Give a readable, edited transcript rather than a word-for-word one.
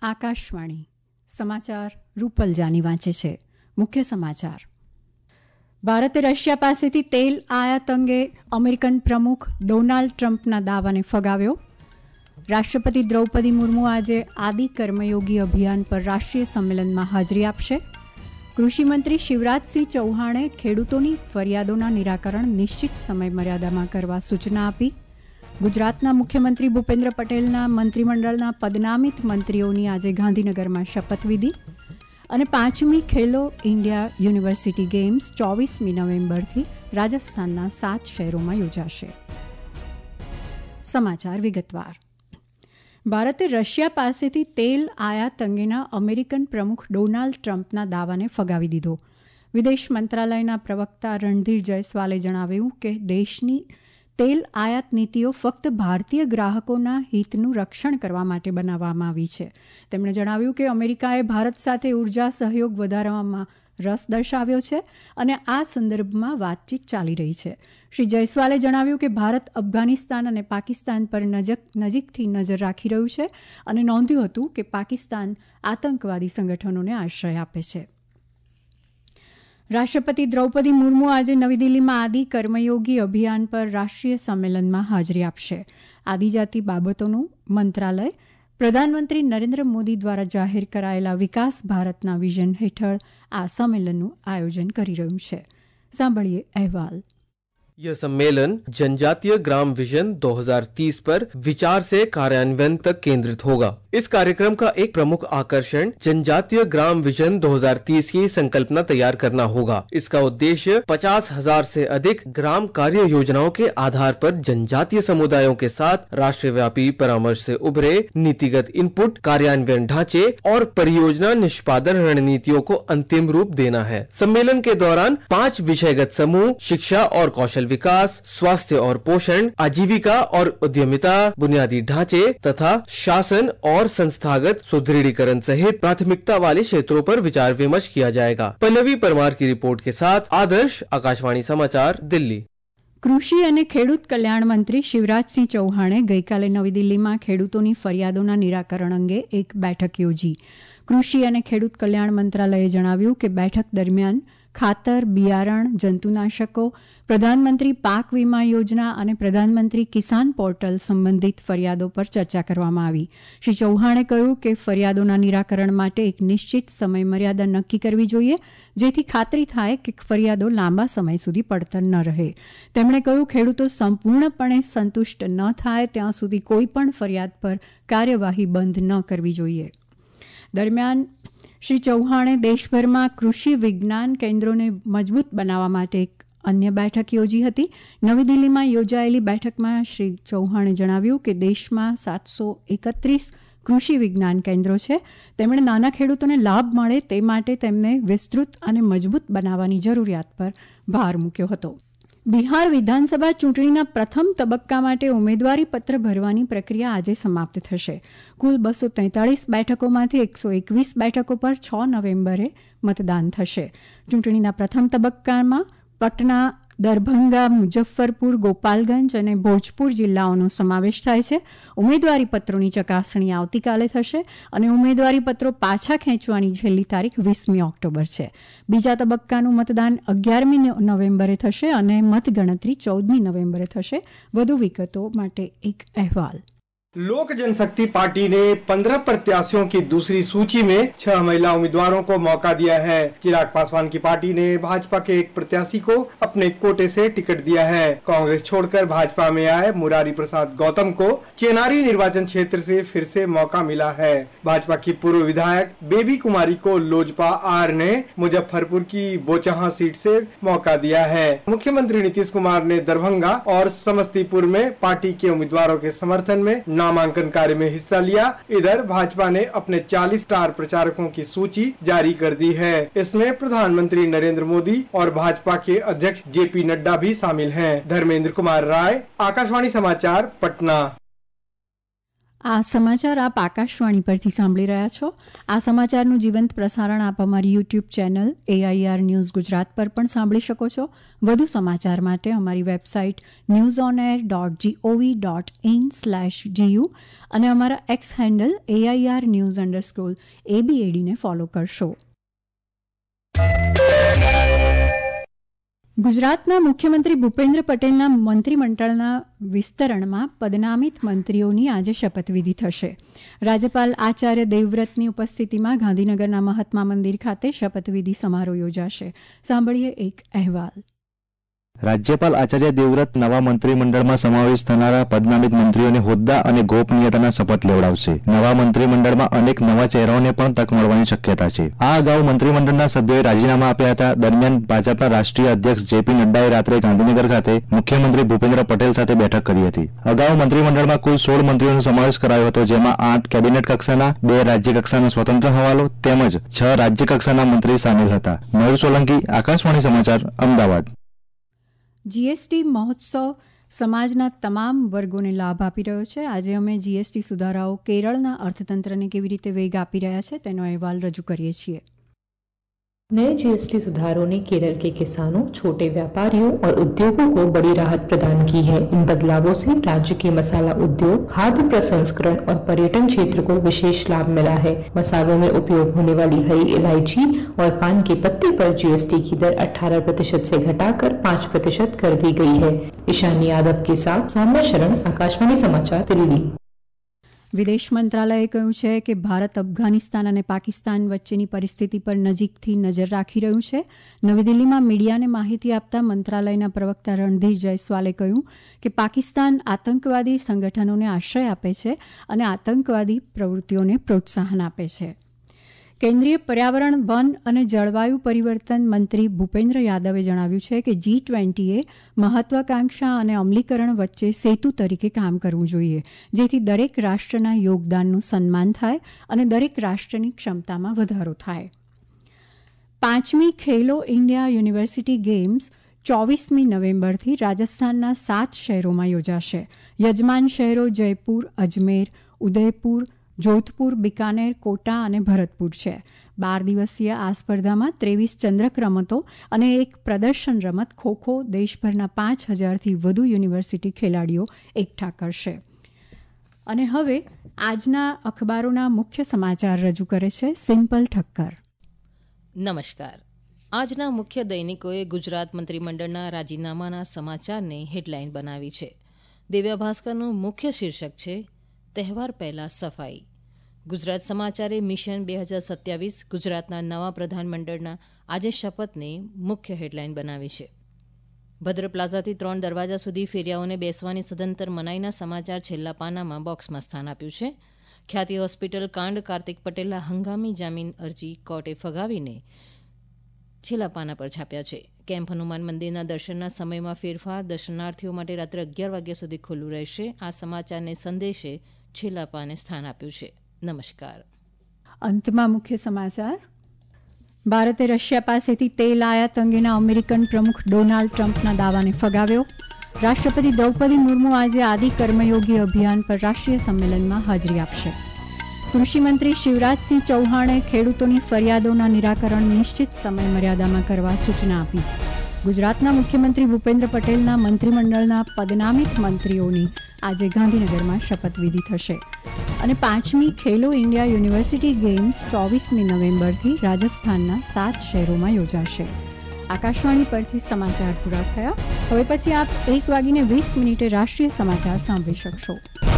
આકાશવાણી સમાચાર રૂપલ જાની વાંચે છે. મુખ્ય સમાચાર. ભારતે રશિયા પાસેથી તેલ આયાત અંગે અમેરિકન પ્રમુખ ડોનાલ્ડ ટ્રમ્પના દાવાને ફગાવ્યો. રાષ્ટ્રપતિ દ્રૌપદી મુર્મુ આજે આદિ કર્મયોગી અભિયાન પર રાષ્ટ્રીય સંમેલનમાં હાજરી આપશે. કૃષિમંત્રી શિવરાજસિંહ ચૌહાણે ખેડૂતોની ફરિયાદોના નિરાકરણ નિશ્ચિત સમય મર્યાદામાં કરવા સૂચના આપી. ગુજરાતના મુખ્યમંત્રી ભૂપેન્દ્ર પટેલના મંત્રીમંડળના પદનામિત મંત્રીઓની આજે ગાંધીનગરમાં શપથવિધિ. અને 5મી ખેલો ઇન્ડિયા યુનિવર્સિટી ગેમ્સ 24મી નવેમ્બરથી રાજસ્થાનના 7 શહેરોમાં યોજાશે. સમાચાર વિગતવાર. ભારતે રશિયા પાસેથી તેલ આયાત અંગેના અમેરિકન પ્રમુખ ડોનાલ્ડ ટ્રમ્પના દાવાને ફગાવી દીધો. વિદેશ મંત્રાલયના પ્રવક્તા રણધીર જયસ્વાલે જણાવ્યું કે દેશની તેલ આયાત નીતિઓ ફક્ત ભારતીય ગ્રાહકોના હિતનું રક્ષણ કરવા માટે બનાવવામાં આવી છે. તેમણે જણાવ્યું કે અમેરિકાએ ભારત સાથે ઉર્જા સહયોગ વધારવામાં રસ દર્શાવ્યો છે અને આ સંદર્ભમાં વાતચીત ચાલી રહી છે. શ્રી જયસ્વાલે જણાવ્યું કે ભારત અફઘાનિસ્તાન અને પાકિસ્તાન પર નજીકથી નજર રાખી રહ્યું છે અને નોંધ્યું હતું કે પાકિસ્તાન આતંકવાદી સંગઠનોને આશ્રય આપે છે. રાષ્ટ્રપતિ દ્રૌપદી મુર્મુ આજે નવી દિલ્હીમાં આદિ કર્મયોગી અભિયાન પર રાષ્ટ્રીય સંમેલનમાં હાજરી આપશે. આદિજાતિ બાબતોનું મંત્રાલય પ્રધાનમંત્રી નરેન્દ્ર મોદી દ્વારા જાહેર કરાયેલા વિકાસ ભારતના વિઝન હેઠળ આ સંમેલનનું આયોજન કરી રહ્યું છે. સાંભળીએ અહેવાલ. यह सम्मेलन जनजातीय ग्राम विजन 2030 पर विचार से कार्यान्वयन तक केंद्रित होगा. इस कार्यक्रम का एक प्रमुख आकर्षण जनजातीय ग्राम विजन 2030 की संकल्पना तैयार करना होगा. इसका उद्देश्य 50,000 से अधिक ग्राम कार्य योजनाओं के आधार पर जनजातीय समुदायों के साथ राष्ट्रव्यापी परामर्श से उभरे नीतिगत इनपुट, कार्यान्वयन ढांचे और परियोजना निष्पादन रणनीतियों को अंतिम रूप देना है. सम्मेलन के दौरान 5 विषयगत समूह शिक्षा और कौशल विकास, स्वास्थ्य और पोषण, आजीविका और उद्यमिता, बुनियादी ढांचे तथा शासन और संस्थागत सुदृढ़ीकरण सहित प्राथमिकता वाले क्षेत्रों पर विचार विमर्श किया जाएगा. पल्लवी परमार की रिपोर्ट के साथ आदर्श, आकाशवाणी समाचार, दिल्ली. કૃષિ અને ખેડૂત કલ્યાણ મંત્રી શિવરાજસિંહ ચૌહાણે ગઈકાલે નવી દિલ્હીમાં ખેડૂતોની ફરિયાદોના નિરાકરણ અંગે એક બેઠક યોજી. કૃષિ અને ખેડૂત કલ્યાણ મંત્રાલયે જણાવ્યું કે બેઠક દરમિયાન ખાતર, બિયારણ, જંતુનાશકો, પ્રધાનમંત્રી પાક વીમા યોજના અને પ્રધાનમંત્રી કિસાન પોર્ટલ સંબંધિત ફરિયાદો પર ચર્ચા કરવામાં આવી. શ્રી ચૌહાણે કહ્યું કે ફરિયાદોના નિરાકરણ માટે એક નિશ્ચિત સમય મર્યાદા નક્કી કરવી જોઈએ, જેથી ખાતરી થાય કે ફરિયાદો લાંબા સમય સુધી પડતર ન રહે. તેમણે કહ્યું ખેડૂતો સંપૂર્ણપણે સંતુષ્ટ ન થાય ત્યાં સુધી કોઈપણ ફરિયાદ પર કાર્યવાહી બંધ ન કરવી જોઈએ. દરમિયાન શ્રી ચૌહાણે દેશભરમાં કૃષિ વિજ્ઞાન કેન્દ્રોને મજબૂત બનાવવા માટે એક અન્ય બેઠક યોજી હતી. નવી દિલ્હીમાં યોજાયેલી બેઠકમાં શ્રી ચૌહાણે જણાવ્યું કે દેશમાં 731 કૃષિ વિજ્ઞાન કેન્દ્રો છે. તેમણે નાના ખેડૂતોને લાભ મળે તે માટે તેમને વિસ્તૃત અને મજબૂત બનાવવાની જરૂરિયાત પર ભાર મૂક્યો હતો. બિહાર વિધાનસભા ચૂંટણીના પ્રથમ તબક્કા માટે ઉમેદવારી પત્ર ભરવાની પ્રક્રિયા આજે સમાપ્ત થશે. કુલ 243 બેઠકોમાંથી 121 બેઠકો પર 6 નવેમ્બરે મતદાન થશે. ચૂંટણીના પ્રથમ તબક્કામાં પટના, દરભંગા, મુઝફ્ફરપુર, ગોપાલગંજ અને ભોજપુર જિલ્લાઓનો સમાવેશ થાય છે. ઉમેદવારી પત્રોની ચકાસણી આવતીકાલે થશે અને ઉમેદવારી પત્રો પાછા ખેંચવાની છેલ્લી તારીખ 20મી ઓક્ટોબર છે. બીજા તબક્કાનું મતદાન 11મી નવેમ્બરે થશે અને મતગણતરી 14મી નવેમ્બરે થશે. વધુ વિગતો માટે એક અહેવાલ. लोक जनशक्ति पार्टी ने 15 प्रत्याशियों की दूसरी सूची में 6 महिला उम्मीदवारों को मौका दिया है. चिराग पासवान की पार्टी ने भाजपा के एक प्रत्याशी को अपने कोटे से टिकट दिया है. कांग्रेस छोड़कर भाजपा में आए मुरारी प्रसाद गौतम को चेनारी निर्वाचन क्षेत्र से फिर से मौका मिला है. भाजपा की पूर्व विधायक बेबी कुमारी को लोजपा आर ने मुजफ्फरपुर की बोचहा सीट से मौका दिया है. मुख्यमंत्री नीतीश कुमार ने दरभंगा और समस्तीपुर में पार्टी के उम्मीदवारों के समर्थन में नामांकन कार्य में हिस्सा लिया. इधर भाजपा ने अपने 40 स्टार प्रचारकों की सूची जारी कर दी है. इसमें प्रधानमंत्री नरेंद्र मोदी और भाजपा के अध्यक्ष जेपी नड्डा भी शामिल हैं. धर्मेंद्र कुमार राय, आकाशवाणी समाचार, पटना. આ સમાચાર આપ આકાશવાણી પરથી સાંભળી રહ્યા છો. આ સમાચારનું જીવંત પ્રસારણ આપ અમારી YouTube channel AIR news Gujarat પર પણ સાંભળી શકો છો. વધુ સમાચાર માટે અમારી વેબસાઇટ newsonair.gov.in/gu અને અમારા એક્સ હેન્ડલ AIR_news_ABAD ને ફોલો કરશો. ગુજરાતના મુખ્યમંત્રી ભૂપેન્દ્ર પટેલના મંત્રીમંડળના વિસ્તરણમાં પદનામિત મંત્રીઓની આજે શપથવિધિ થશે. રાજ્યપાલ આચાર્ય દેવવ્રતની ઉપસ્થિતિમાં ગાંધીનગરના મહાત્મા મંદિર ખાતે શપથવિધિ સમારોહ યોજાશે. સાંભળીએ એક અહેવાલ. રાજ્યપાલ આચાર્ય દેવવ્રત નવા મંત્રીમંડળમાં સમાવેશ થનારા પદનામિત મંત્રીઓને હોદ્દા અને ગોપનીયતાના શપથ લેવડાવશે. નવા મંત્રીમંડળમાં અનેક નવા ચહેરાઓને પણ તક મળવાની શક્યતા છે. આ અગાઉ મંત્રીમંડળના સભ્યોએ રાજીનામા આપ્યા હતા. દરમિયાન ભાજપના રાષ્ટ્રીય અધ્યક્ષ JP નડ્ડાએ રાત્રે ગાંધીનગર ખાતે મુખ્યમંત્રી ભૂપેન્દ્ર પટેલ સાથે બેઠક કરી હતી. અગાઉ મંત્રીમંડળમાં કુલ 16 મંત્રીઓનો સમાવેશ કરાયો હતો, જેમાં 8 કેબિનેટ કક્ષાના, 2 રાજ્ય કક્ષાના સ્વતંત્ર હવાલો તેમજ 6 રાજ્ય કક્ષાના મંત્રી સામેલ હતા. મયુર સોલંકી, આકાશવાણી સમાચાર, અમદાવાદ. જીએસટી મહોત્સવ સમાજના તમામ વર્ગોને લાભ આપી રહ્યો છે. આજે અમે જીએસટી સુધારાઓ કેરળના અર્થતંત્રને કેવી રીતે વેગ આપી રહ્યા છે તેનો અહેવાલ રજૂ કરીએ છીએ. नए जीएसटी सुधारों ने केरल के किसानों, छोटे व्यापारियों और उद्योगों को बड़ी राहत प्रदान की है. इन बदलावों से राज्य के मसाला उद्योग, खाद्य प्रसंस्करण और पर्यटन क्षेत्र को विशेष लाभ मिला है. मसालों में उपयोग होने वाली हरी इलायची और पान की पत्ती पर जीएसटी की दर 18% से घटाकर 5% कर दी गई है. ईशानी यादव के साथ सौम्या शरण, आकाशवाणी समाचार, दिल्ली. વિદેશ મંત્રાલયે કહ્યું છે કે ભારત અફઘાનિસ્તાન અને પાકિસ્તાન વચ્ચેની પરિસ્થિતિ પર નજીકથી નજર રાખી રહ્યું છે. નવી દિલ્હીમાં મીડિયાને માહિતી આપતા મંત્રાલયના પ્રવક્તા રણધીર જયસ્વાલે કહ્યું કે પાકિસ્તાન આતંકવાદી સંગઠનોને આશ્રય આપે છે અને આતંકવાદી પ્રવૃત્તિઓને પ્રોત્સાહન આપે છે. કેન્દ્રીય પર્યાવરણ, વન અને જળવાયુ પરિવર્તન મંત્રી ભૂપેન્દ્ર યાદવે જણાવ્યું છે કે G20એ મહત્વાકાંક્ષા અને અમલીકરણ વચ્ચે સેતુ તરીકે કામ કરવું જોઈએ, જેથી દરેક રાષ્ટ્રના યોગદાનનું સન્માન થાય અને દરેક રાષ્ટ્રની ક્ષમતામાં વધારો થાય. 5મી ખેલો ઇન્ડિયા યુનિવર્સિટી ગેમ્સ 24મી નવેમ્બરથી રાજસ્થાનના 7 શહેરોમાં યોજાશે. યજમાન શહેરો જયપુર, અજમેર, ઉદયપુર, જોધપુર, બિકાનેર, કોટા અને ભરતપુર છે. 12 દિવસીય આ સ્પર્ધામાં 23 ચંદ્રક રમતો અને એક પ્રદર્શન રમત ખો-ખો દેશભરના 5000થી વધુ યુનિવર્સિટી ખેલાડીઓ એકઠા કરશે. અને હવે આજના અખબારોના મુખ્ય સમાચાર રજૂ કરે છે સિમ્પલ ઠક્કર. નમસ્કાર. આજના મુખ્ય દૈનિકોએ ગુજરાત મંત્રીમંડળના રાજીનામાના સમાચારને હેડલાઇન બનાવી છે. દિવ્ય ભાસ્કરનું મુખ્ય શીર્ષક છે તહેવાર પહેલા સફાઈ. ગુજરાત સમાચારે મિશન 2027 ગુજરાતના નવા પ્રધાનમંડળના આજે શપથને મુખ્ય હેડલાઇન બનાવી છે. ભદ્ર પ્લાઝાથી 3 દરવાજા સુધી ફેરિયાઓને બેસવાની સદંતર મનાઈના સમાચાર છેલ્લા પાનામાં બોક્સમાં સ્થાન આપ્યું છે. ખ્યાતિ હોસ્પિટલ કાંડ કાર્તિક પટેલના હંગામી જામીન અરજી કોર્ટે ફગાવીને છેલ્લા પાના પર છાપ્યા છે. કેમ્પ હનુમાન મંદિરના દર્શનના સમયમાં ફેરફાર, દર્શનાર્થીઓ માટે રાત્રે 11 વાગ્યા સુધી ખુલ્લું રહેશે. આ સમાચારને સંદેશે છેલ્લા પાને સ્થાન આપ્યું છે. નમસ્કાર. અંતમાં મુખ્ય સમાચાર. ભારતે રશિયા પાસેથી તેલ આયાત અંગેના અમેરિકન પ્રમુખ ડોનાલ્ડ ટ્રમ્પના દાવાને ફગાવ્યો. રાષ્ટ્રપતિ દ્રૌપદી મુર્મુ આજે આદિ કર્મયોગી અભિયાન પર રાષ્ટ્રીય સંમેલનમાં હાજરી આપશે. કૃષિમંત્રી શિવરાજસિંહ ચૌહાણે ખેડૂતોની ફરિયાદોના નિરાકરણ નિશ્ચિત સમય મર્યાદામાં કરવા સૂચના આપી. ગુજરાતના મુખ્યમંત્રી ભૂપેન્દ્ર પટેલના મંત્રીમંડળના પદનામિત મંત્રીઓની આજે ગાંધીનગરમાં શપથવિધિ થશે. અને 5મી ખેલો ઇન્ડિયા યુનિવર્સિટી ગેમ્સ 24મી નવેમ્બરથી રાજસ્થાનના 7 શહેરોમાં યોજાશે. આકાશવાણી પરથી સમાચાર પૂરા થયા. હવે પછી આપ 1:20 રાષ્ટ્રીય સમાચાર સાંભળી શકશો.